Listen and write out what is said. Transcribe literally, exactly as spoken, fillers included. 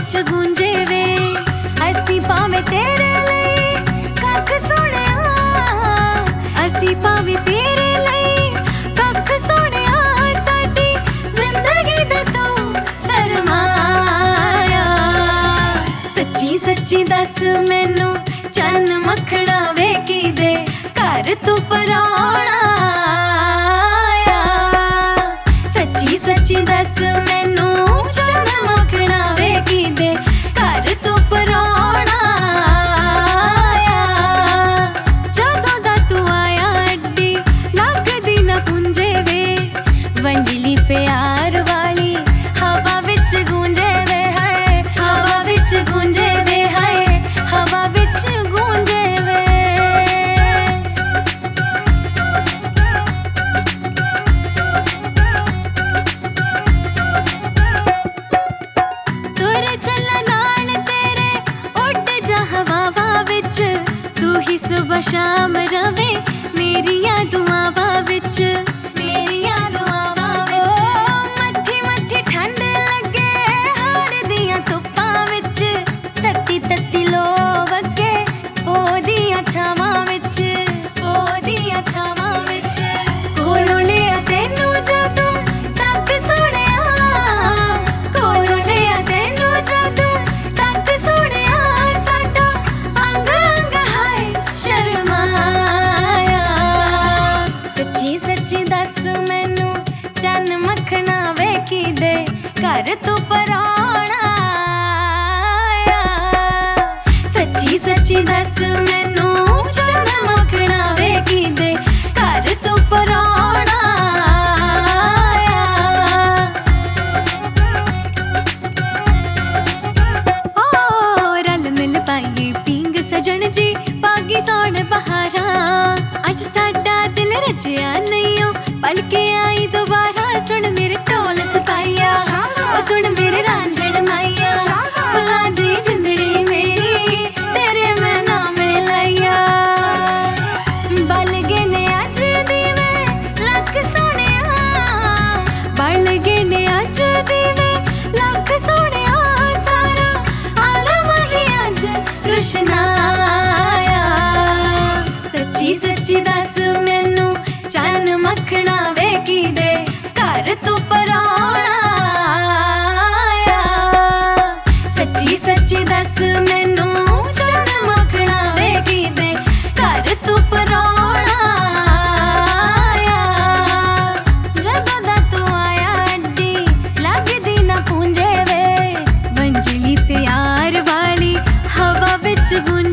विच गूंजे वे। असी भावें तेरे लई कख सोहणिया, असी भावें तेरे लई कख सोहणिया, साडी जिंदगी दा तू सरमाया। सच्ची सच्ची दस मैनू चन्न मखना वे किदे घर तू पराणा आया। सच्ची सच्ची दस मैनू चन्न मखना वे किदे घर तू पराणा आया। जदों दा तू आया अड्डी लगदी ना पुंजे वे, वंजली प्यार वाली हवा विच गूंजे वे। हाय हवा विच गूंजे वे, हाय हवा विच गूंजे वे। तुर चला नाल तेरे उड़ जा हवावां विच, तू ही सुबह शाम रवे मेरियां दुआवां विच, मेरियां दुआवां विच। मट्ठी मट्ठी ठंड लगे हाड़ दियां धुप्पां विच, तत्ती तत्ती लो वगे पो दियां छावां विच, पो दियां छावां विच। कोलों लिया तैनू जदों तक सोहणिया, कोलों लिया तैनू जदों तक सोहणिया, साडा अंग अंग हाय शर्माया। सच्ची सच्ची दस मैनू चन्न मखना वे किदे घर तू पराणा आया। सच्ची सच्ची दस मैनू चन्न मखना वे किदे घर तू पराणा आया। ओ रल मिल पाइए पींग सजन जी पागी सौण बहारां, अज साडा दिल रजिया नहीं ओ पल के आई दोबारा। सुन मेरे ढोल सपाइया, ओ सुन मेरे रांझण माइया, भुला जी जिंदड़ी मेरी तेरे मैं नामे लाइया। बल गए ने अज दीवे लख सोहणिया, बल गए ने अज दीवे लख सोहणिया, सारा आलम ही अज रुशनाया। सच्ची सच्ची दस मैनू चन्न मखना वे किदे घर तू पराणा आया। सच्ची सच्ची दस मैनू चन्न मखना वे किदे घर तू पराणा आया। जदों दा तू आया अड्डी लगदी ना पुंजे वे, वंजली प्यार वाली हवा विच गूंजे